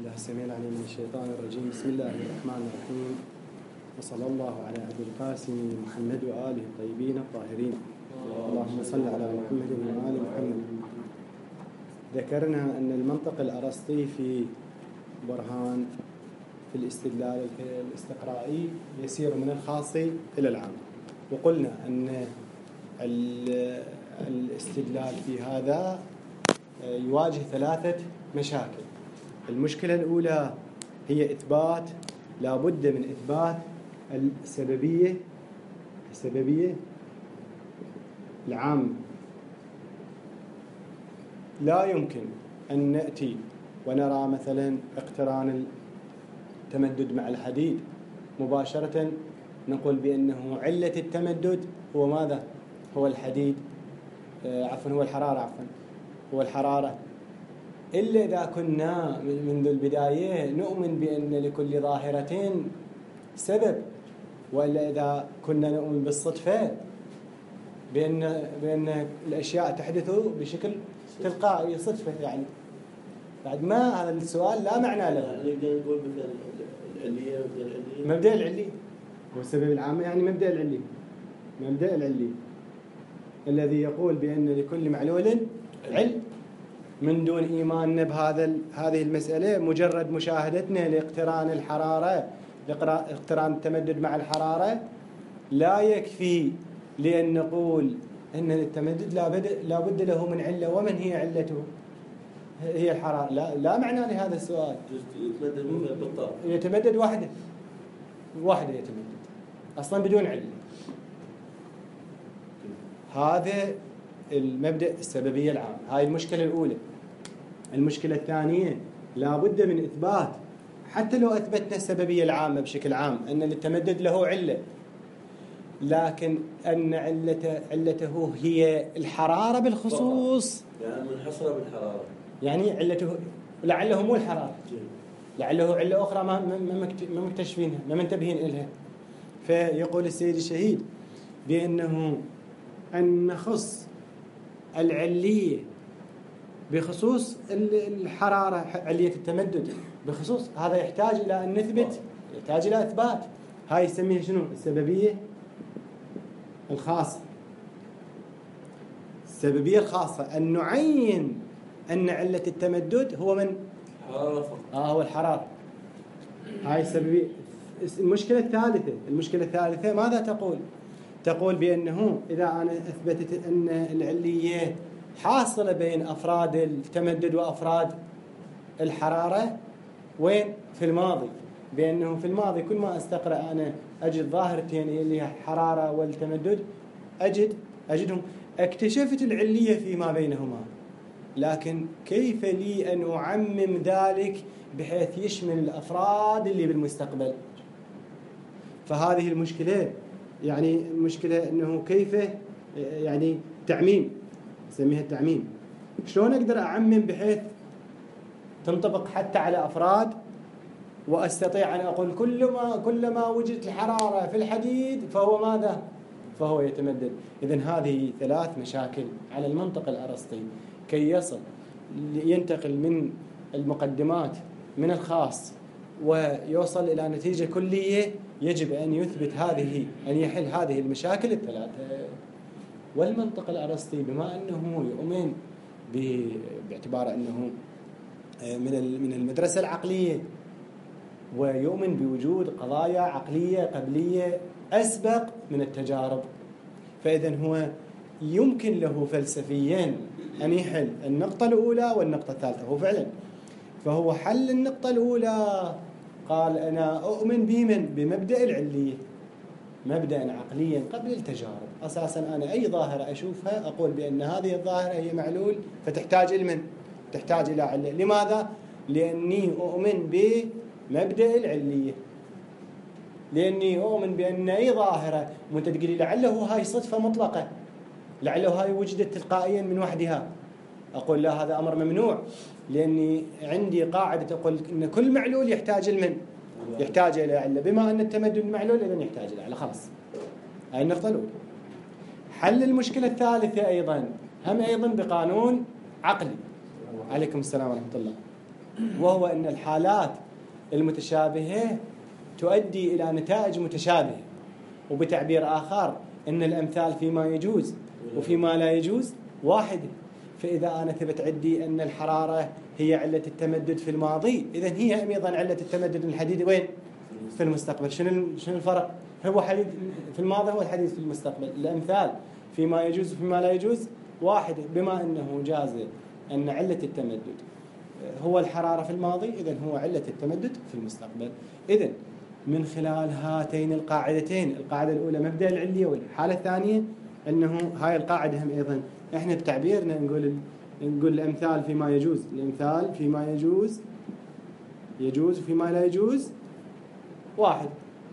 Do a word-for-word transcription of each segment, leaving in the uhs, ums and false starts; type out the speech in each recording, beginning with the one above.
بالله السميع العليم من الشيطان الرجيم. بسم الله الرحمن الرحيم، وصلى الله على أبي القاسم محمد وآله الطيبين الطاهرين. اللهم صل على محمد وآل محمد. ذكرنا أن المنطق الأرسطي في برهان في الاستدلال الاستقرائي يسير من الخاص إلى العام، وقلنا أن الاستدلال في هذا يواجه ثلاثة مشاكل. المشكلة الأولى هي إثبات، لا بد من إثبات السببية السببية العامة. لا يمكن أن نأتي ونرى مثلا اقتران التمدد مع الحديد مباشرة نقول بأنه علة التمدد هو ماذا؟ هو الحديد، آه عفوا هو الحرارة عفوا هو الحرارة إلا إذا كنا منذ البداية نؤمن بأن لكل ظاهرة سبب، وإلا إذا كنا نؤمن بالصدفة بأن بأن الأشياء تحدث بشكل تلقائي صدفة. يعني بعد ما هذا السؤال لا معنى له. نقدر نقول مثلا العلية مبدأ العلية مبدأ العلي هو السبب العام، يعني مبدأ العلي مبدأ العلي الذي يقول بأن لكل معلول علم، من دون إيماننا بهذا هذه المسألة. مجرد مشاهدتنا لاقتران الحرارة اقتران التمدد مع الحرارة لا يكفي لأن نقول أن التمدد لا بد له من علة. ومن هي علته؟ هي الحرارة. لا, لا معنى لهذا السؤال. يتمدد بالطاقة، يتمدد واحدة واحدة يتمدد أصلا بدون علة. هذا المبدأ السببية العام. هاي المشكلة الأولى. المشكلة الثانية لا بد من إثبات، حتى لو أثبتنا السببية العامة بشكل عام أن التمدد له علة، لكن أن علته علته هي الحرارة بالخصوص، يعني منحصرة بالحرارة، يعني علته لعله مو الحرارة، لعله علة أخرى ما ما مكتشفينها ما منتبهين إليها. فيقول السيد الشهيد بأنه أن نخص العلية بخصوص الحرارة، علية التمدد بخصوص هذا يحتاج إلى أن نثبت، يحتاج إلى إثبات. هاي يسميها شنو؟ السببية الخاصة. السببية الخاصة أن نعين أن علة التمدد هو من؟ حرارة فقط. آه هو الحرارة. هاي السببية. المشكلة الثالثة المشكلة الثالثة ماذا تقول؟ تقول بأنه إذا أنا أثبتت أن العلية حاصلة بين أفراد التمدد وأفراد الحرارة، وين؟ في الماضي. بأنه في الماضي كل ما أستقرأ أنا أجد ظاهرتين اللي هي الحرارة والتمدد، أجد أجدهم اكتشفت العلية فيما بينهما، لكن كيف لي أن أعمم ذلك بحيث يشمل الأفراد اللي بالمستقبل؟ فهذه المشكلة، يعني المشكلة أنه كيف يعني تعميم، نسميها التعميم. شلون أقدر أعمم بحيث تنطبق حتى على أفراد، وأستطيع أن أقول كلما كلما وجدت الحرارة في الحديد فهو ماذا؟ فهو يتمدد. إذن هذه ثلاث مشاكل على المنطق الأرسطي كي يصل ينتقل من المقدمات من الخاص ويوصل إلى نتيجة كلية. يجب أن يثبت هذه أن يحل هذه المشاكل الثلاثة. والمنطق الأرسطي بما أنه يؤمن باعتبار أنه من من المدرسة العقلية، ويؤمن بوجود قضايا عقلية قبلية أسبق من التجارب، فإذن هو يمكن له فلسفيا أن يحل النقطة الأولى والنقطة الثالثة. هو فعلا فهو حل النقطة الأولى، قال أنا أؤمن بمن؟ بمبدأ العلية، مبدأ عقليا قبل التجارب. أساسا أنا أي ظاهرة أشوفها أقول بأن هذه الظاهرة هي معلول فتحتاج إلى من؟ تحتاج إلى علة. لماذا؟ لأني أؤمن بمبدأ العلية، لأني أؤمن بأن أي ظاهرة وأنت تقولي لعله هاي صدفة مطلقة، لعله هاي وجدت تلقائيا من وحدها، أقول لا، هذا أمر ممنوع، لأني عندي قاعدة تقول أن كل معلول يحتاج المن يحتاج إلى علة. بما أن التمدد معلول إذن يحتاج إلى علة. خلاص، هاي النقطة الأولى. حل المشكلة الثالثة أيضا هم أيضا بقانون عقلي. عليكم السلام ورحمة الله. وهو أن الحالات المتشابهة تؤدي إلى نتائج متشابهة، وبتعبير آخر أن الأمثال فيما يجوز وفيما لا يجوز واحدة. فإذا أنا ثبت عندي أن الحرارة هي علة التمدد في الماضي، إذن هي أيضا علة التمدد الحديد وين؟ في المستقبل. شنو شنو الفرق؟ هو حديد في الماضي، هو الحديد في المستقبل. الأمثال فيما يجوز وفيما لا يجوز واحدة، بما أنه جاز أن علة التمدد هو الحرارة في الماضي، إذن هو علة التمدد في المستقبل. إذن من خلال هاتين القاعدتين، القاعدة الأولى مبدأ العلية، والحالة الثانية أنه هاي القاعدة هم أيضا إحنا بتعبيرنا نقول نقول الأمثال فيما يجوز، الأمثال فيما يجوز يجوز وفيما لا يجوز واحد.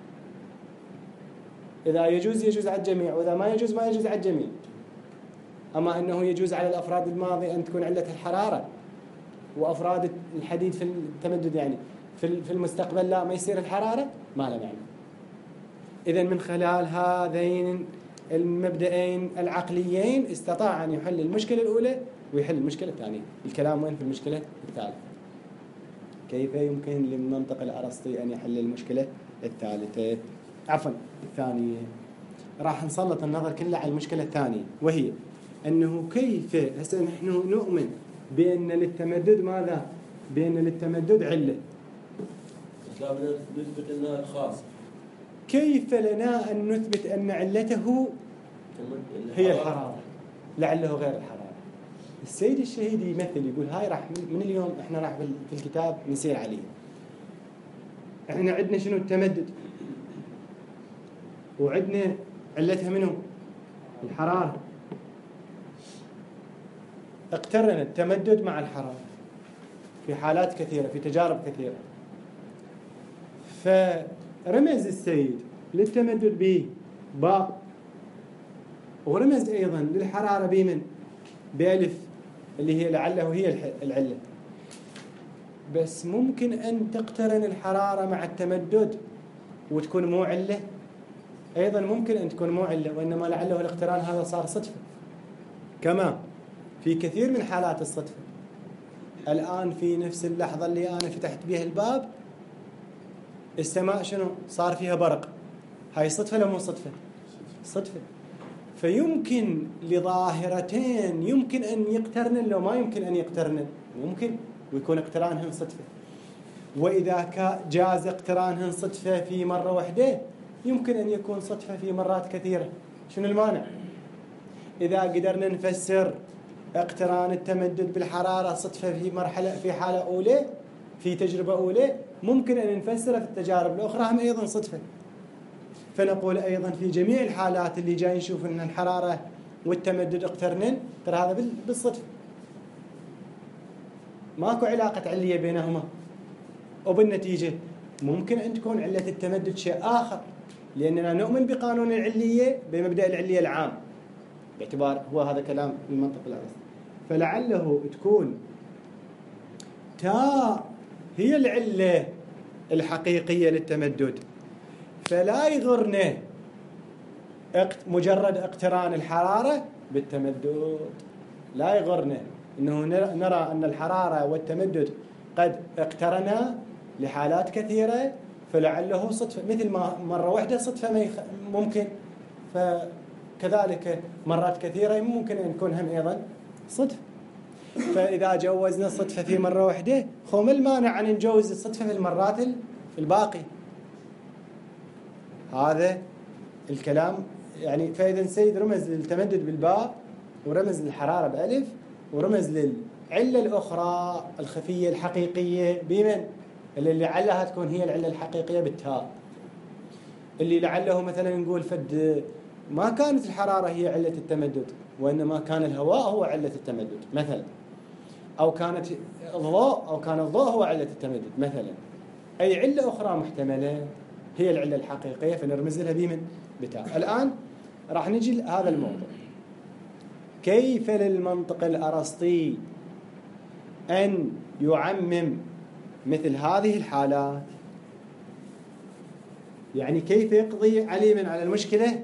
إذا يجوز يجوز على الجميع، وإذا ما يجوز ما يجوز على الجميع. أما أنه يجوز على الأفراد الماضي أن تكون علة الحرارة، وأفراد الحديد في التمدد يعني في المستقبل لا، ما يصير الحرارة، ما له معنى. إذن من خلال هذين المبدئين العقليين استطاع أن يحل المشكلة الأولى ويحل المشكلة الثانية. الكلام وين في المشكلة الثالثة؟ كيف يمكن للمنطق الأرسطي أن يحل المشكلة الثالثة؟ عفوا الثانية. راح نسلط النظر كله على المشكلة الثانية، وهي أنه كيف هسه نحن نؤمن بأن للتمدد ماذا؟ بأن للتمدد علة. نثبت أنها خاصة. كيف لنا أن نثبت أن علته هي الحرارة لعله غير الحرارة؟ السيد الشهيد يمثل يقول هاي راح من اليوم احنا راح في الكتاب نسير عليه. احنا عندنا شنو؟ التمدد، وعندنا علتها منه الحرارة. اقترن التمدد مع الحرارة في حالات كثيرة، في تجارب كثيرة. فرمز السيد للتمدد ب باء، ورمز أيضا للحرارة بمن؟ بألف، اللي هي لعله هي العلة. بس ممكن أن تقترن الحرارة مع التمدد وتكون مو علة؟ أيضا ممكن أن تكون مو علة، وإنما لعله الاقتران هذا صار صدفة، كما في كثير من حالات الصدفة. الآن في نفس اللحظة اللي أنا فتحت بها الباب، السماء شنو؟ صار فيها برق. هاي صدفة ولا مو صدفة؟ صدفة. فيمكن لظاهرتين يمكن أن يقترنن لو ما يمكن أن يقترنن، ممكن ويكون اقترانهن صدفة. وإذا جاز اقترانهن صدفة في مرة واحدة، يمكن أن يكون صدفة في مرات كثيرة. شنو المانع؟ إذا قدرنا نفسر اقتران التمدد بالحرارة صدفة في مرحلة في حالة أولى، في تجربة أولى، ممكن أن نفسره في التجارب الأخرى هم أيضا صدفة. فنقول أيضا في جميع الحالات اللي جاي نشوف أن الحرارة والتمدد اقترنن، ترى هذا بالصدفة، ماكو علاقة علية بينهما. وبالنتيجة ممكن أن تكون علة التمدد شيء آخر، لأننا نؤمن بقانون العلية، بمبدأ العلية العام، باعتبار هو هذا كلام المنطق الأرسطي. فلعله تكون تاء هي العلة الحقيقية للتمدد، فلا يغرنا مجرد اقتران الحرارة بالتمدد، لا يغرنا أنه نرى أن الحرارة والتمدد قد اقترنا لحالات كثيرة، فلعله صدفة، مثل ما مرة واحدة صدفة ممكن، فكذلك مرات كثيرة ممكن أن يكون هم أيضا صدفة. فإذا جوزنا الصدفة في مرة واحدة، خو ما المانع أن نجوز الصدفة في المرات الباقي؟ هذا الكلام يعني. فإذا السيد رمز للتمدد بالباء، ورمز للحرارة بألف، ورمز للعلة الأخرى الخفية الحقيقية بمن؟ اللي لعلها تكون هي العلة الحقيقية بالتاء، اللي لعله مثلا نقول فد ما كانت الحرارة هي علة التمدد، وإنما كان الهواء هو علة التمدد مثلا، أو كانت الضوء أو كان الضوء هو علة التمدد مثلا. أي علة أخرى محتملة هي العلة الحقيقية، فنرمز لها بمن؟ بتاء. الآن راح نجي لهذا الموضوع. كيف للمنطق الأرسطي أن يعمم مثل هذه الحالات؟ يعني كيف يقضي عليما على المشكلة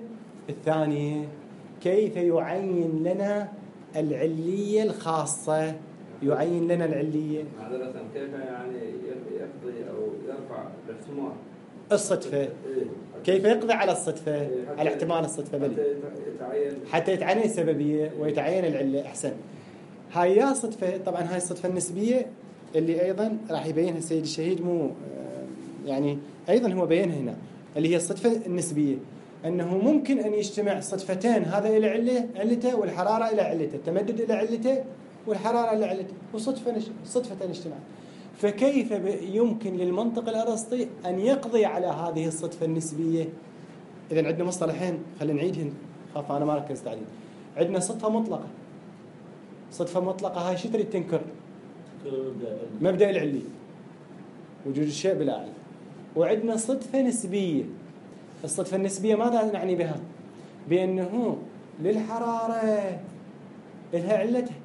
الثانية؟ كيف يعين لنا العلية الخاصة يعين لنا العلية. معذرة كيف يعني يقضي أو يرفع الاحتمال الصدفة، إيه؟ كيف يقضي على الصدفة، إيه؟ على احتمال الصدفة، بلي حتى يتعين حتى يتعين السببية ويتعين العلة. أحسن. هاي يا صدفة، طبعا هاي الصدفة النسبية اللي أيضا راح يبينها السيد الشهيد، مو يعني أيضا هو بينها هنا، اللي هي الصدفة النسبية، أنه ممكن أن يجتمع صدفتين، هذا إلى علة علته والحرارة إلى علته، التمدد إلى علته والحرارة إلى علته، وصدفة نش... صدفة اجتماع. فكيف يمكن للمنطق الأرسطي أن يقضي على هذه الصدفة النسبية؟ إذن عندنا مصطلحين، خلينا نعيدهن، خاف أنا ما ركزت عليه. عندنا صدفة مطلقة. صدفة مطلقة هاي شو تريد تنكر؟ مبدأ العلي، وجود الشيء بلا علة. وعندنا صدفة نسبية. الصدفة النسبية ماذا نعني بها؟ بأنه للحرارة لها علتها.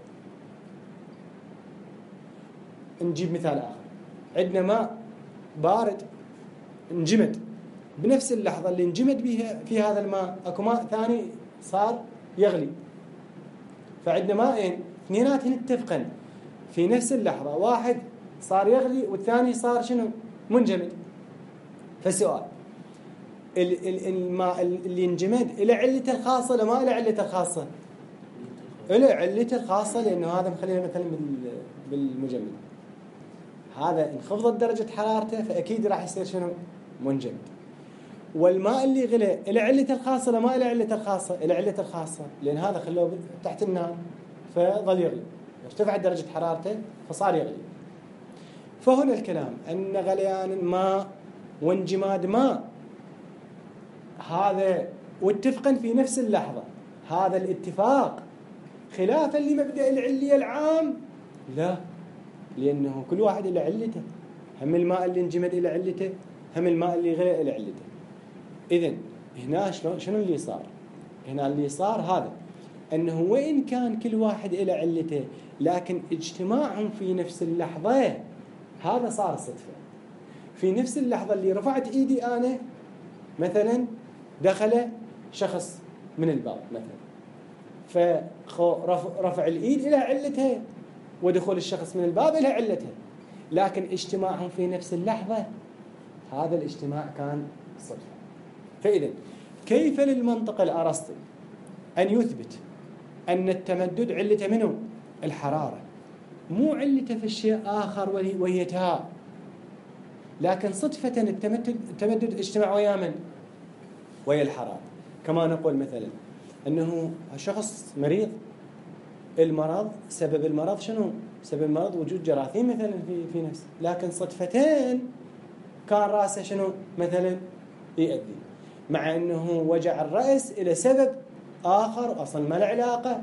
نجيب مثال آخر، عندنا ماء بارد انجمد، بنفس اللحظة اللي انجمد بها في هذا الماء اكو ماء ثاني صار يغلي، فعندنا ماءين اثنيناتهن اتفقن في نفس اللحظة، واحد صار يغلي والثاني صار شنو؟ منجمد. فالسؤال، الماء اللي انجمد إلى علته الخاصة ولا ما إلى علته الخاصة؟ إلى علته الخاصة، لأنه هذا مخلينا مثلا بالمجمد، هذا انخفضت درجة حرارته فأكيد راح يصير شنو؟ منجمد. والماء اللي غلي إلى علته الخاصة ولا ما إلى علته الخاصة؟ إلى علته الخاصة، لأن هذا خلوه تحت النار فظل يغلي، ارتفعت درجة حرارته فصار يغلي. فهنا الكلام أن غليان الماء وانجماد ماء هذا واتفقا في نفس اللحظة، هذا الاتفاق خلافا لمبدأ العلية العام؟ لا، لأنه كل واحد إلى علته، هم الماء اللي انجمد إلى علته، هم الماء اللي غلي إلى علته. إذن هنا شنو اللي صار؟ هنا اللي صار هذا، أنه وإن كان كل واحد إلى علته لكن اجتماعهم في نفس اللحظة هذا صار صدفة. في نفس اللحظة اللي رفعت إيدي أنا مثلا دخل شخص من الباب مثلا، فرفع الإيد إلى علتها ودخول الشخص من الباب إلى علتها، لكن اجتماعهم في نفس اللحظة هذا الاجتماع كان صدفة. فإذا كيف للمنطق الأرسطي أن يثبت أن التمدد علته منه الحرارة، مو علته في الشيء آخر وهي تاء، لكن صدفة التمدد التمدد اجتماع ويا من؟ ويا الحرارة. كما نقول مثلا أنه شخص مريض، المرض سبب المرض شنو؟ سبب المرض وجود جراثيم مثلا في في نفسه، لكن صدفتين كان رأسه شنو مثلا يؤدي، مع أنه وجع الرأس إلى سبب آخر أصلا ما له علاقة،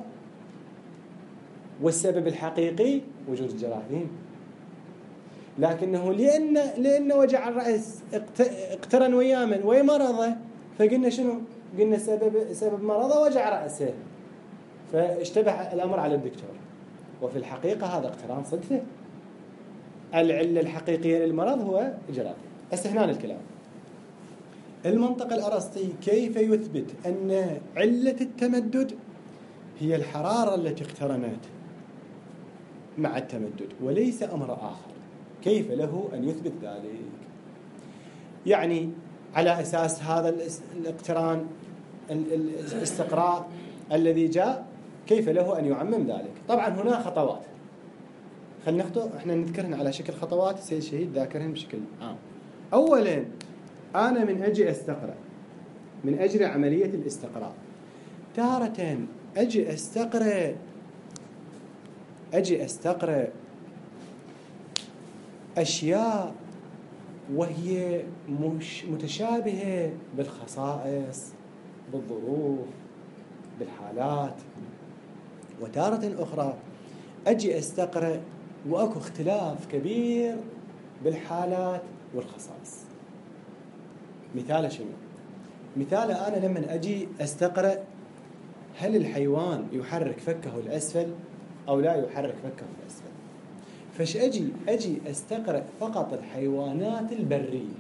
والسبب الحقيقي وجود الجراثيم، لكنه لأن لأن وجع الرأس اقترن ويا من؟ ويا مرضه، فقلنا شنو؟ قلنا سبب سبب مرضه وجع رأسه، فاشتبه الأمر على الدكتور، وفي الحقيقة هذا اقتران صدفة. العلة الحقيقية للمرض هو جراثيم. استهنان الكلام. المنطق الأرسطي كيف يثبت أن علة التمدد هي الحرارة التي اقترنت مع التمدد وليس أمر آخر؟ كيف له أن يثبت ذلك؟ يعني على أساس هذا الاقتران الاستقراء الذي جاء، كيف له أن يعمم ذلك؟ طبعا هنا خطوات، خلينا نخطو احنا نذكرهن على شكل خطوات، السيد الشهيد ذاكرهن بشكل عام. أولا أنا من أجي أستقرأ، من أجري عملية الاستقراء، تارة أجي أستقرأ أجي أستقرأ أشياء وهي مش متشابهة بالخصائص، بالظروف، بالحالات، وتارة أخرى أجي أستقرأ وأكو اختلاف كبير بالحالات والخصائص. مثال شنو؟ مثال أنا لما أجي أستقرأ هل الحيوان يحرك فكه الأسفل أو لا يحرك فكه الأسفل، فش أجي أجي أستقرأ فقط الحيوانات البرية،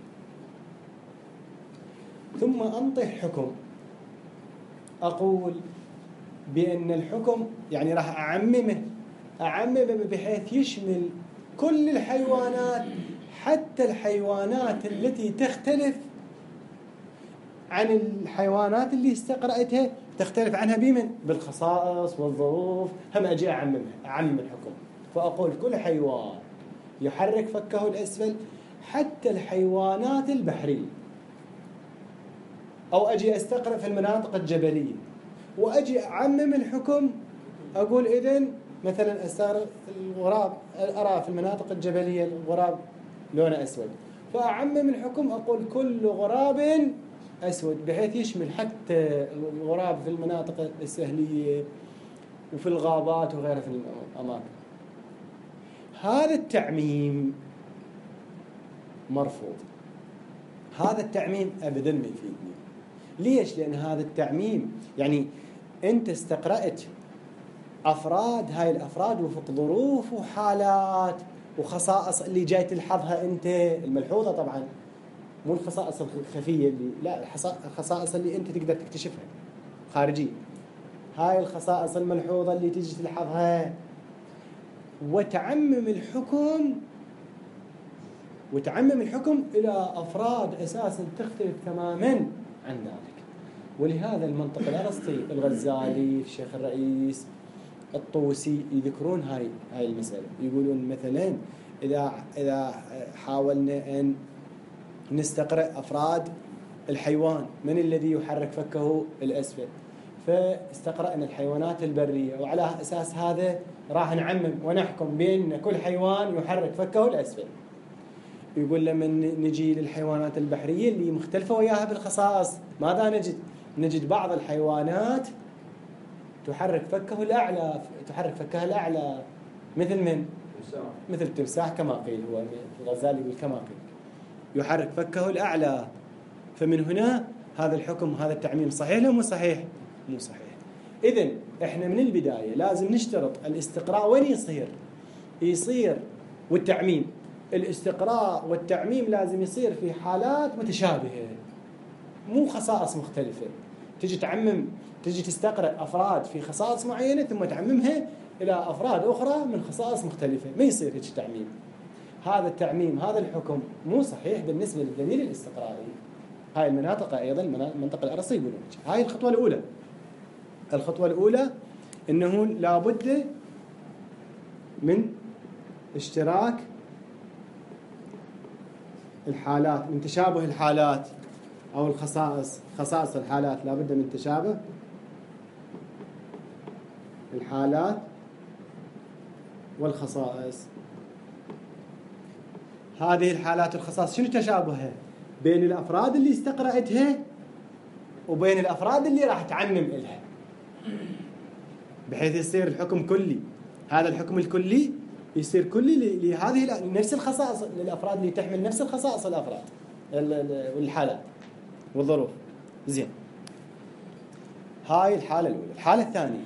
ثم أنطي حكم، أقول بأن الحكم يعني راح أعممه أعمم بحيث يشمل كل الحيوانات، حتى الحيوانات التي تختلف عن الحيوانات اللي استقرأتها، تختلف عنها بمن؟ بالخصائص والظروف. هم أجي أعممها، أعمم الحكم، فأقول كل حيوان يحرك فكه الأسفل، حتى الحيوانات البحرية. أو أجي أستقرأ في المناطق الجبلية وأجي أعمم الحكم، أقول إذن مثلا أستغرب الغراب، أرى في المناطق الجبلية الغراب لونه أسود، فأعمم الحكم أقول كل غراب أسود، بحيث يشمل حتى الغراب في المناطق السهلية وفي الغابات وغيرها في الأماكن. هذا التعميم مرفوض، هذا التعميم أبدا ما يفيدني. ليش؟ لأن هذا التعميم يعني أنت استقرأت أفراد، هاي الأفراد وفق ظروف وحالات وخصائص اللي جاي تلحظها أنت الملحوظة، طبعا مو الخصائص الخفية اللي لا، الخصائص اللي أنت تقدر تكتشفها خارجية، هاي الخصائص الملحوظة اللي تجي تلحظها، وتعمم الحكم وتعمم الحكم إلى أفراد أساسا تختلف تماما عن ذلك. ولهذا المنطق الأرسطي، الغزالي، الشيخ الرئيس، الطوسي يذكرون هاي هاي المسألة، يقولون مثلا إذا إذا حاولنا أن نستقرأ أفراد الحيوان، من الذي يحرك فكه الأسفل، فاستقرأنا الحيوانات البرية، وعلى أساس هذا راح نعمم ونحكم بأن كل حيوان يحرك فكه الأسفل. يقول لما نجي للحيوانات البحرية اللي مختلفة وياها بالخصائص، ماذا نجد؟ نجد بعض الحيوانات تحرك فكه الأعلى، تحرك فكها الأعلى، مثل من؟ مثل التمساح كما قيل، هو الغزالي يقول كما قيل يحرك فكه الأعلى. فمن هنا هذا الحكم، هذا التعميم صحيح ولا مو صحيح؟ مو صحيح. إذن إحنا من البداية لازم نشترط الاستقراء. وين يصير؟ يصير والتعميم، الاستقراء والتعميم لازم يصير في حالات متشابهة، مو خصائص مختلفة. تجي تعمم، تجي تستقرأ أفراد في خصائص معينة ثم تعممها إلى أفراد أخرى من خصائص مختلفة، ما يصير هيك تعميم. هذا التعميم، هذا الحكم مو صحيح بالنسبة للدليل الاستقرائي. هاي المناطق أيضا منطق الأرسطي يقولون هاي الخطوة الأولى. الخطوة الأولى أنه لابد من اشتراك الحالات، من تشابه الحالات أو الخصائص، خصائص الحالات لابد من تشابه الحالات والخصائص. هذه الحالات والخصائص شنو تشابهها؟ بين الأفراد اللي استقرأتها وبين الأفراد اللي راح تعمم إلها، بحيث يصير الحكم كلي. هذا الحكم الكلي يصير كلي لهذه نفس الخصائص، للأفراد اللي تحمل نفس الخصائص الأفراد والحالات والظروف. زين، هاي الحالة الأولى. الحالة الثانية،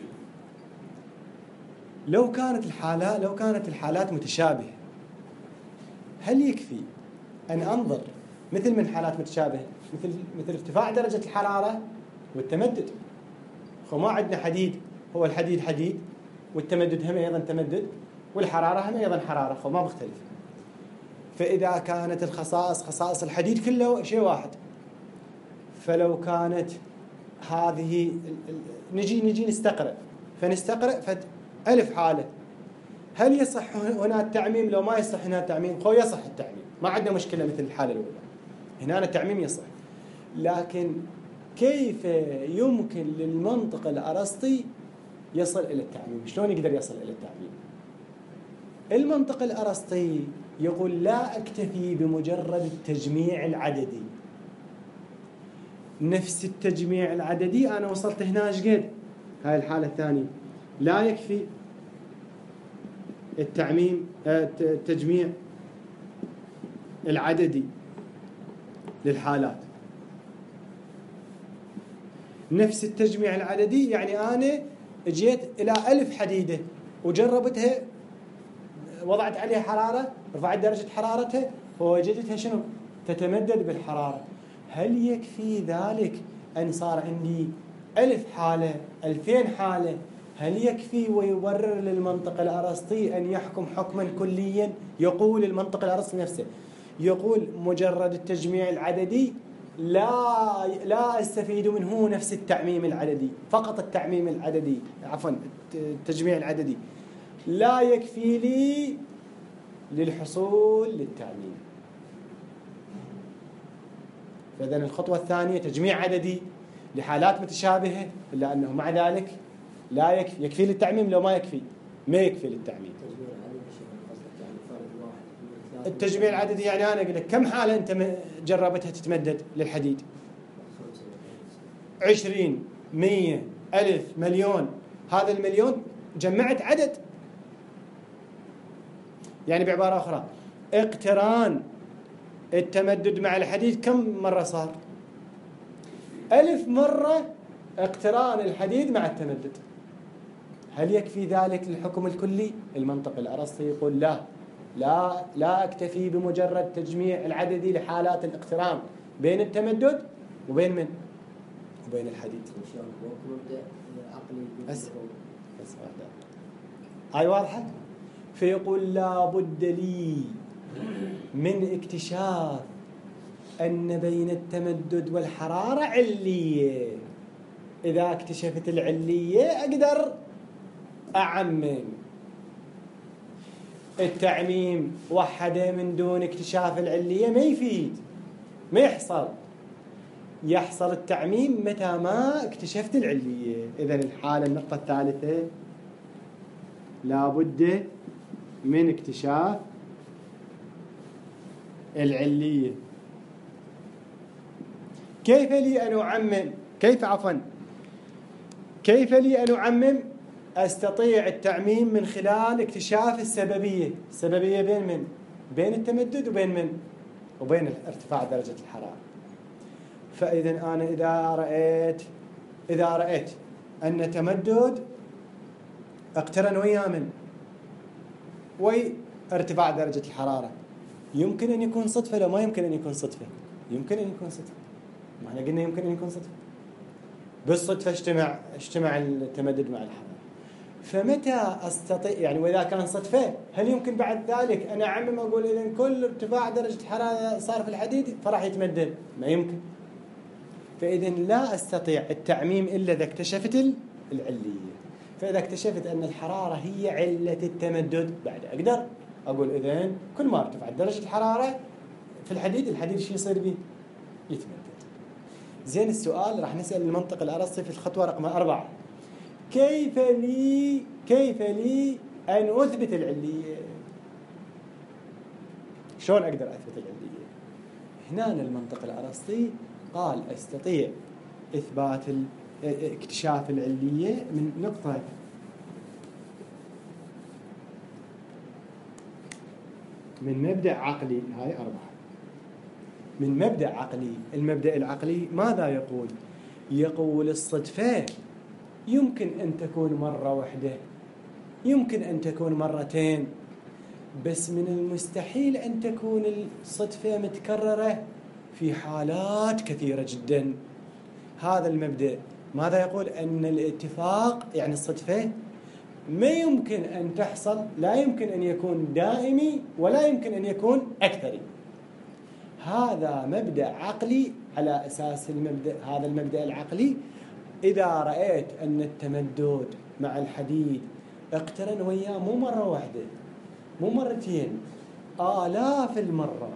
لو كانت الحالة لو كانت الحالات متشابهة، هل يكفي أن أنظر مثل من حالات متشابهة، مثل مثل ارتفاع درجة الحرارة والتمدد؟ خو ما عندنا حديد، هو الحديد حديد، والتمدد هم أيضا تمدد، والحرارة هم أيضا حرارة، خو ما مختلف. فإذا كانت الخصائص خصائص الحديد كله شيء واحد، فلو كانت هذه نجي نجي نستقرأ فنستقرأ فد ألف حالة، هل يصح هنا التعميم؟ لو ما يصح هنا التعميم، خو يصح التعميم، ما عندنا مشكلة مثل الحالة الأولى، هنا التعميم يصح. لكن كيف يمكن للمنطق الأرسطي يصل إلى التعميم؟ شلون يقدر يصل إلى التعميم؟ المنطق الأرسطي يقول لا أكتفي بمجرد التجميع العددي. نفس التجميع العددي أنا وصلت هنا إيش قد؟ هاي الحالة الثانية لا يكفي التعميم التجميع العددي للحالات. نفس التجميع العددي يعني أنا جيت إلى ألف حديدة وجربتها، وضعت عليها حرارة، رفعت درجة حرارتها ووجدتها شنو؟ تتمدد بالحرارة. هل يكفي ذلك أن صار عندي ألف حالة، ألفين حالة؟ هل يكفي ويبرر للمنطق الأرسطي أن يحكم حكما كليا؟ يقول المنطق الأرسطي نفسه، يقول مجرد التجميع العددي لا لا استفيد منه نفس التعميم العددي، فقط التعميم العددي، عفوا التجميع العددي لا يكفي لي للحصول للتعميم. فإذا الخطوة الثانية تجميع عددي لحالات متشابهة، إلا أنه مع ذلك لا يكفي. يكفي للتعميم لو ما يكفي؟ ما يكفي للتعميم. التجميع العددي يعني أنا أقول لك كم حالة أنت جربتها تتمدد للحديد؟ عشرين، مية، ألف، مليون. هذا المليون جمعت عدد. يعني بعبارة أخرى اقتران التمدد مع الحديد كم مرة صار؟ ألف مرة اقتران الحديد مع التمدد. هل يكفي ذلك للحكم الكلي؟ المنطق الأرسطي يقول لا لا لا أكتفي بمجرد تجميع العددي لحالات الاقتران بين التمدد وبين من؟ وبين الحديد. بس بس هاي واضحة. فيقول لا بد لي من اكتشاف أن بين التمدد والحرارة علية. إذا اكتشفت العلية أقدر أعمم. التعميم وحده من دون اكتشاف العلية ما يفيد، ما يحصل. يحصل التعميم متى ما اكتشفت العلية. إذن الحالة النقطة الثالثة لا بد من اكتشاف العلية. كيف لي أن أعمم؟ كيف عفوا كيف لي أن أعمم؟ أستطيع التعميم من خلال اكتشاف السببية. السببية بين من؟ بين التمدد وبين من؟ وبين ارتفاع درجة الحرارة. فإذا أنا إذا رأيت إذا رأيت أن تمدد اقترن ويا من؟ وي ارتفاع درجة الحرارة، يمكن أن يكون صدفة لو ما يمكن أن يكون صدفة؟ يمكن أن يكون صدفة. ما احنا قلنا يمكن أن يكون صدفة. بالصدفة اجتمع اجتمع التمدد مع الحرارة. فمتى أستطيع يعني وإذا كان صدفة هل يمكن بعد ذلك أنا أعمم أقول إذا كل ارتفاع درجة حرارة صار في الحديد فراح يتمدد؟ ما يمكن. فإذا لا أستطيع التعميم إلا إذا اكتشفت العلية. فإذا اكتشفت أن الحرارة هي علة التمدد بعد أقدر أقول إذن كل ما ارتفعت درجة الحرارة في الحديد الحديد شو يصير به؟ يتمدد. زين السؤال راح نسأل المنطق الأرسطي في الخطوة رقم أربعة. كيف لي كيف لي أن أثبت العلية؟ شلون أقدر أثبت العلية؟ هنا المنطق الأرسطي قال أستطيع إثبات اكتشاف العلية من نقطة من مبدأ عقلي. هاي أربعة. من مبدأ عقلي. المبدأ العقلي ماذا يقول؟ يقول الصدفة يمكن أن تكون مرة واحدة، يمكن أن تكون مرتين، بس من المستحيل أن تكون الصدفة متكررة في حالات كثيرة جدا. هذا المبدأ ماذا يقول؟ أن الاتفاق يعني الصدفة ما يمكن أن تحصل، لا يمكن أن يكون دائمي ولا يمكن أن يكون أكثري. هذا مبدأ عقلي. على أساس المبدأ هذا المبدأ العقلي إذا رأيت أن التمدد مع الحديد اقترن وياه مو مرة واحدة مو مرتين، آلاف المرات،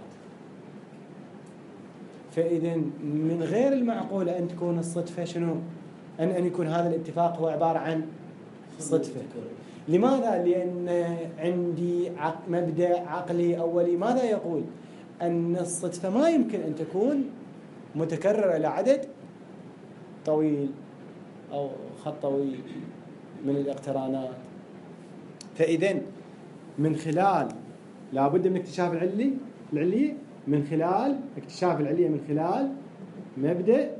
فإذا من غير المعقول أن تكون الصدفة شنو؟ أن أن يكون هذا الاتفاق هو عبارة عن صدفة. لماذا؟ لأن عندي مبدأ عقلي أولي ماذا يقول؟ أن الصدفة ما يمكن أن تكون متكررة لعدد طويل أو خط طويل من الاقترانات. فإذا من خلال لابد من اكتشاف العلي العلية من خلال اكتشاف العلية من خلال مبدأ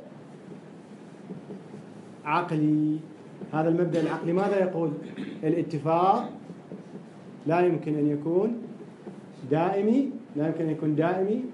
عقلي. هذا المبدأ العقلي ماذا يقول؟ الاتفاق لا يمكن أن يكون دائمي لا يمكن أن يكون دائمي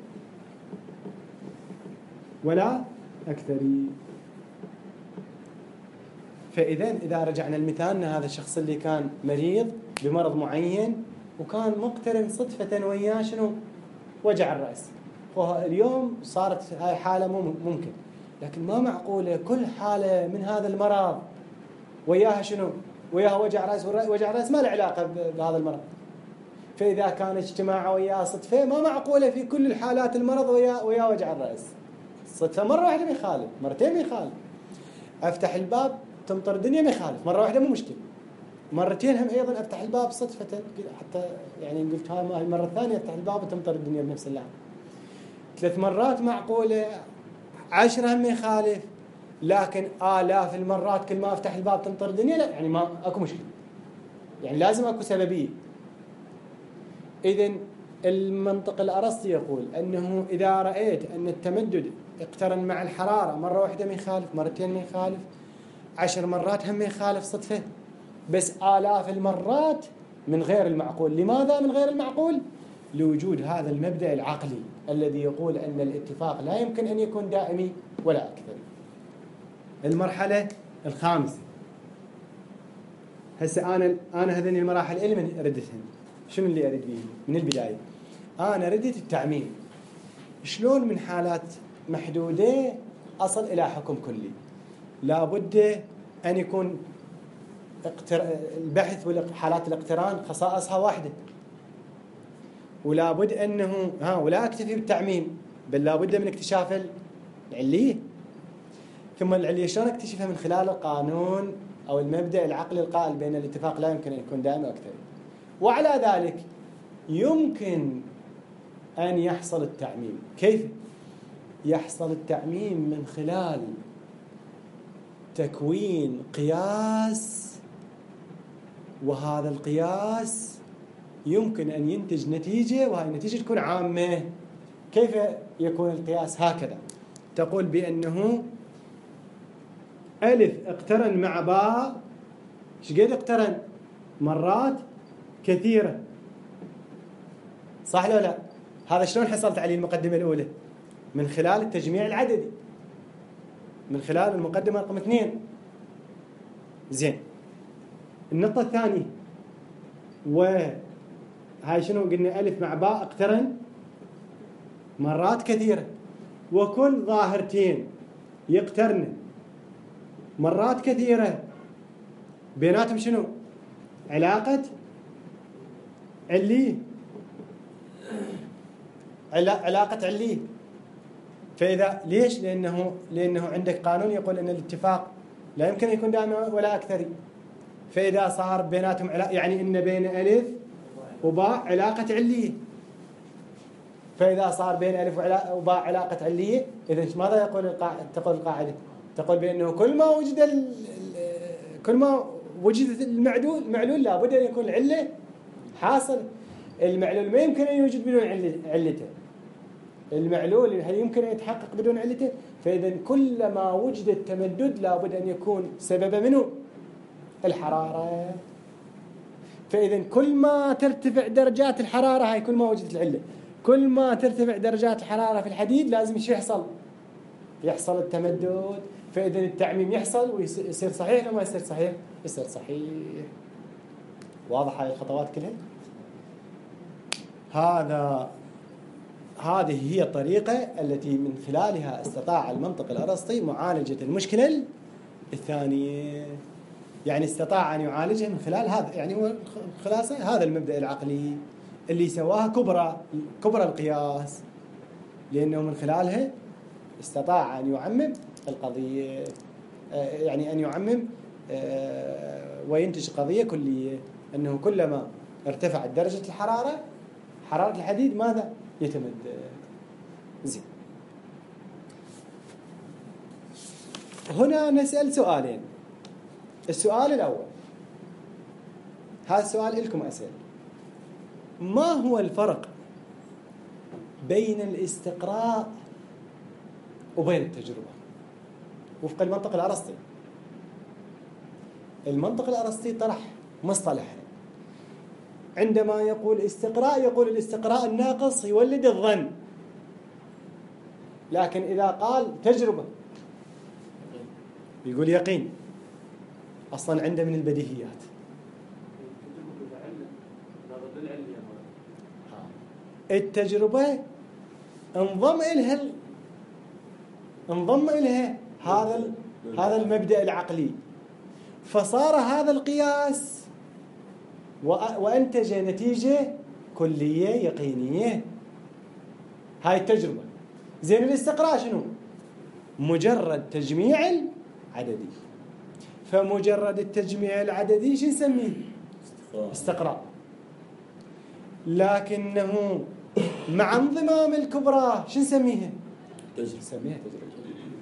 ولا أكثري. فإذا إذا رجعنا لمثالنا، هذا الشخص اللي كان مريض بمرض معين وكان مقترن صدفة وياه شنو؟ وجع الرأس. اليوم صارت هاي حالة مو ممكن، لكن ما معقولة كل حالة من هذا المرض وياها شنو؟ وياها وجع رأس، وجع رأس ما له علاقة بهذا المرض. فإذا كان اجتماع وياه صدفة، ما معقولة في كل الحالات المرض وياه وياه وجع الرأس. صدفة مرة واحدة ما يخالف، مرتين ما يخالف. أفتح الباب تمطر الدنيا ما يخالف، مرة واحدة مو مشكلة. مرتين هم أيضا أفتح الباب صدفة، حتى يعني قلت هاي المرة الثانية أفتح الباب وتمطر الدنيا بنفس اللحظة. ثلاث مرات معقولة، عشرة هم يخالف، لكن آلاف المرات كل ما أفتح الباب تمطر الدنيا، لا يعني ما أكو مشكلة، يعني لازم أكو سببية. إذن المنطق الأرسطي يقول أنه إذا رأيت أن التمدد اقترن مع الحرارة مرة واحدة ما يخالف، مرتين ما يخالف، عشر مرات هم ما يخالف صدفة، بس آلاف المرات من غير المعقول. لماذا من غير المعقول؟ لوجود هذا المبدأ العقلي الذي يقول أن الاتفاق لا يمكن أن يكون دائمي ولا أكثر. المرحلة الخامسة، هسه أنا أنا هذين المراحل اللي من ردتهم، شنو اللي أريد به من البداية؟ أنا ردت التعميم. شلون من حالات محدودة أصل إلى حكم كلي؟ لابد أن يكون البحث وحالات الاقتران خصائصها واحدة، ولا بد أنه ها ولا أكتفي بالتعميم، بل لا بد من اكتشاف العلية. ثم العلية شلون أكتشفها؟ من خلال القانون أو المبدأ العقلي القائل بأن الاتفاق لا يمكن أن يكون دائم أكثر. وعلى ذلك يمكن أن يحصل التعميم. كيف يحصل التعميم؟ من خلال تكوين قياس، وهذا القياس يمكن أن ينتج نتيجة، وهذه النتيجة تكون عامة. كيف يكون القياس؟ هكذا تقول بأنه ألف اقترن مع باء، شقد اقترن؟ مرات كثيرة، صح ولا لا؟ هذا شلون حصلت عليه المقدمة الأولى؟ من خلال التجميع العددي، من خلال المقدمة رقم اثنين. زين، النقطة الثانية، وهاي شنو قلنا؟ ألف مع باء اقترن مرات كثيرة، وكل ظاهرتين يقترن مرات كثيرة بيناتهم شنو؟ علاقة علية، علاقة علية. فإذا ليش؟ لأنه لأنه عندك قانون يقول أن الاتفاق لا يمكن أن يكون دائما ولا أكثر. فإذا صار بيناتهم علاقة، يعني إن بين ألف وباء علاقة علية. فإذا صار بين ألف وباء علاقة علية، إذا ماذا يقول القاعدة؟ تقول القاعدة تقول بأنه كل ما وجد ال... كل ما وجد المعلول المعلول لابد أن يكون العلة حاصل. المعلول ما يمكن أن يوجد بدون علته، المعلول هل يمكن أن يتحقق بدون علته؟ فإذا كلما وجد التمدد لابد أن يكون سبب منه الحرارة. فإذا كل ما ترتفع درجات الحرارة، هاي كل ما وجدت العلة، كل ما ترتفع درجات الحرارة في الحديد لازم شو يحصل؟ يحصل التمدد. فإذا التعميم يحصل ويصير صحيح ولا ما يصير صحيح؟ يصير صحيح. واضح هاي الخطوات كلها؟ هذا هذه هي الطريقة التي من خلالها استطاع المنطق الأرسطي معالجة المشكلة الثانية. يعني استطاع أن يعالجها من خلال هذا، يعني هو خلاصة هذا المبدأ العقلي اللي سواها كبرى كبرى القياس، لأنه من خلالها استطاع أن يعمم القضية، يعني أن يعمم وينتج قضية كلية، أنه كلما ارتفعت درجة الحرارة، حرارة الحديد ماذا؟ يتمدد. زين، هنا نسأل سؤالين. السؤال الأول، هذا السؤال لكم أسئلة: ما هو الفرق بين الاستقراء وبين التجربة وفق المنطق الأرسطي؟ المنطق الأرسطي طرح مصطلح عندما يقول استقراء، يقول الاستقراء الناقص يولد الظن، لكن إذا قال تجربة يقول يقين. أصلا عنده من البديهيات. التجربة انضم إلها انضم إلها هذا هذا المبدأ العقلي، فصار هذا القياس وأنتج نتيجة كلية يقينية. هاي التجربة. زين الاستقراء شنو؟ مجرد تجميع العددي. فمجرد التجميع العددي شو نسميه؟ استقراء. لكنه مع انضمام الكبرى شو نسميها؟ نسميها تجربة.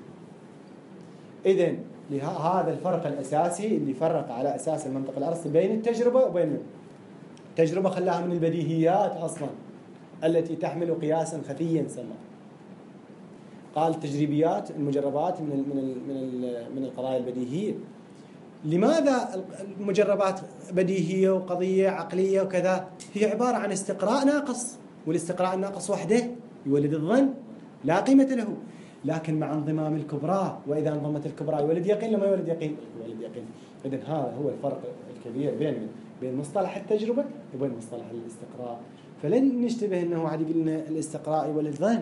إذن هذا الفرق الأساسي اللي فرق على أساس المنطق الأرسطي بين التجربة وبين التجربة، خلاها من البديهيات أصلا التي تحمل قياسا خفيا سماه. قال التجريبيات المجربات من ال من ال من ال من القضايا البديهية. لماذا المجربات بديهية وقضية عقلية وكذا؟ هي عبارة عن استقراء ناقص، والاستقراء الناقص وحده يولد الظن لا قيمة له. لكن مع انضمام الكبرى، وإذا انضمت الكبرى يولد يقين لما يولد يقين يولد يقين. إذن هذا هو الفرق الكبير بين بين مصطلح التجربة وبين مصطلح الاستقراء. فلن نشتبه أنه واحد يقول لنا الاستقراء يولد ظن.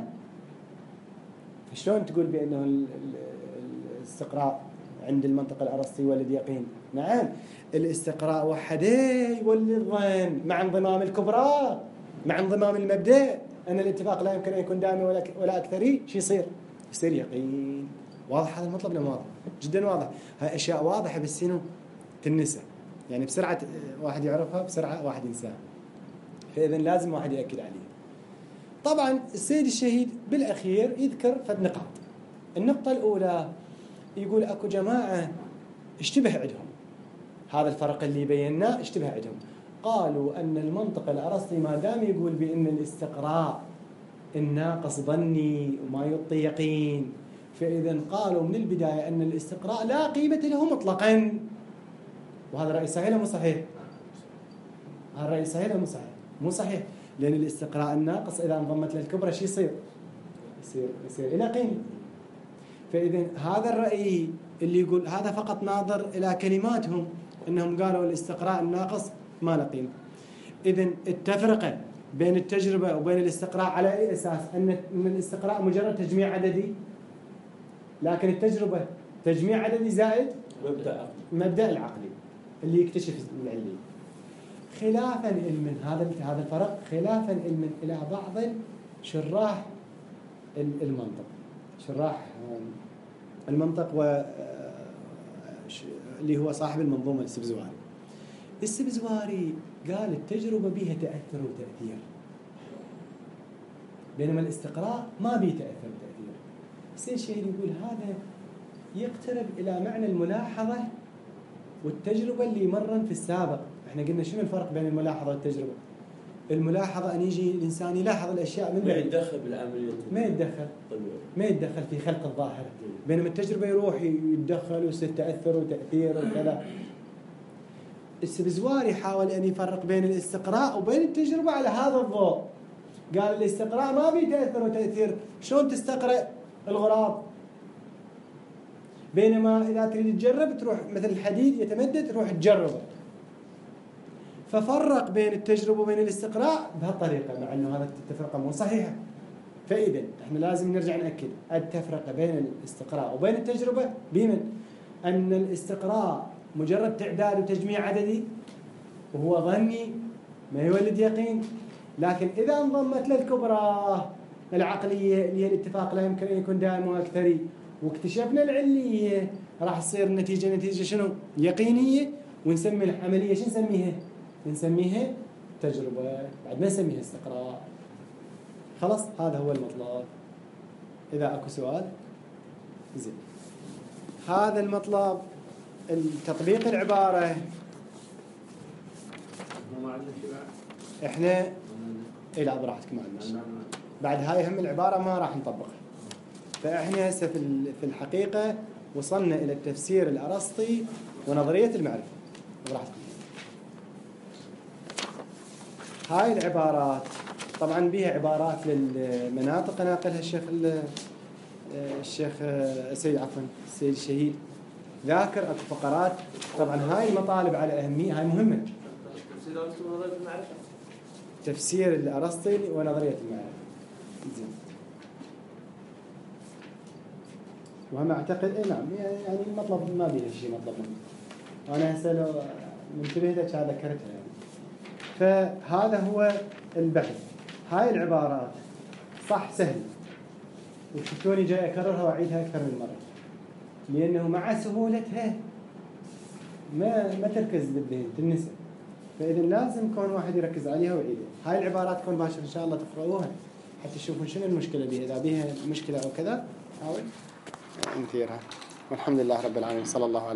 شلون تقول بأنه الاستقراء عند المنطق الأرسطي يولد يقين؟ نعم، الاستقراء وحده يولد ظن مع انضمام الكبرى، مع انضمام المبدأ أن الاتفاق لا يمكن أن يكون دائما ولا ولا أكثري. شو يصير؟ يصير يقين. واضح هذا المطلب؟ لا واضح جدا واضح. هاي أشياء واضحة بس شنو تنسى، يعني بسرعة واحد يعرفها، بسرعة واحد ينساها. فإذن لازم واحد يأكد عليه. طبعا السيد الشهيد بالأخير يذكر فد نقاط. النقطة الأولى يقول أكو جماعة اشتبه عندهم هذا الفرق اللي بيناه، اشتبه عندهم. قالوا أن المنطق الأرسطي ما دام يقول بأن الاستقراء الناقص ظني وما يعطي يقين، فإذا قالوا من البداية أن الاستقراء لا قيمة له مطلقا. وهذا رأي صحيح ولا مو صحيح؟ هذا رأي صحيح ولا مو صحيح؟ مو صحيح، لأن الاستقراء الناقص إذا انضمت للكبرى شو يصير؟ يصير يصير إلى قيمة. فإذا هذا الرأي اللي يقول هذا فقط ناظر إلى كلماتهم أنهم قالوا الاستقراء الناقص ما له قيمة. إذن التفرقة بين التجربة وبين الاستقراء على أي أساس؟ أن الاستقراء مجرد تجميع عددي، لكن التجربة تجميع عددي زائد مبدأ مبدأ العقلي اللي يكتشف العلي. خلافا علما هذا هذا الفرق خلافا علما إلى بعض شراح المنطق، شراح المنطق و اللي هو صاحب المنظومة السبزواري. السبزواري قال التجربة بها تأثر وتأثير، بينما الاستقراء ما بيه تأثر وتأثير. السيد الشهيد يقول هذا يقترب إلى معنى الملاحظة والتجربة اللي مرن في السابق. احنا قلنا شنو الفرق بين الملاحظة والتجربة؟ الملاحظة أن يجي الإنسان يلاحظ الأشياء من ما يتدخل بالعملية، ما يتدخل ما يتدخل في خلق الظاهرة، بينما التجربة يروح يتدخل ويصير تأثر وتأثير وكذا. السبزواري حاول أن يفرق بين الاستقراء وبين التجربة على هذا الضوء. قال الاستقراء ما بيه تأثر وتأثير، شلون تستقرأ الغراب؟ بينما إذا تريد تجرب تروح مثل الحديد يتمدد تروح تجربه. ففرق بين التجربة وبين الاستقراء بهالطريقة، مع أنه هذا التفرقة مو صحيحة. فإذا احنا لازم نرجع نأكد التفرقة بين الاستقراء وبين التجربة بمن؟ أن الاستقراء مجرد تعداد وتجميع عددي وهو ظني ما يولد يقين، لكن إذا انضمت للكبرى العقلية اللي هي الاتفاق لا يمكن أن يكون دائم وأكثري، واكتشفنا العلية، راح تصير النتيجة نتيجة شنو؟ يقينية. ونسمي العملية شو نسميها؟ نسميها تجربة، بعد ما نسميها استقراء. خلاص هذا هو المطلب. إذا أكو سؤال زين. هذا المطلب التطبيق العبارة احنا إلى براحتكم معلش. بعد هاي هم العبارة ما راح نطبقها. فاحنا هسه في الحقيقة وصلنا إلى التفسير الأرسطي ونظرية المعرفة. براحتكم. هاي العبارات طبعا بيها عبارات للمناطق ناقلها الشيخ الشيخ السيد عفوا السيد الشهيد ذاكر اكو فقرات. طبعا هاي المطالب على اهميه، هاي مهمه. تفسير أرسطو ونظرية المعرفة. تفسير الارسطي ونظريه المعرفه. زين. وهم اعتقد اي نعم يعني المطلب ما بيه شيء مطلب منه. وانا هسه لو منتبه لك ذكرتها يعني. فهذا هو البحث. هاي العبارات صح سهل، وشفتوني جاي اكررها واعيدها اكثر من مره، لانه مع سهولتها ما ما تركز بالذهن تنسى. فاذا لازم كون واحد يركز عليها ويعيدها. هاي العبارات كون باشر ان شاء الله تقرؤوها حتى تشوفون شنو المشكله بها، اذا بها مشكله او كذا حاول نثيرها. والحمد لله رب العالمين، صلى الله عليه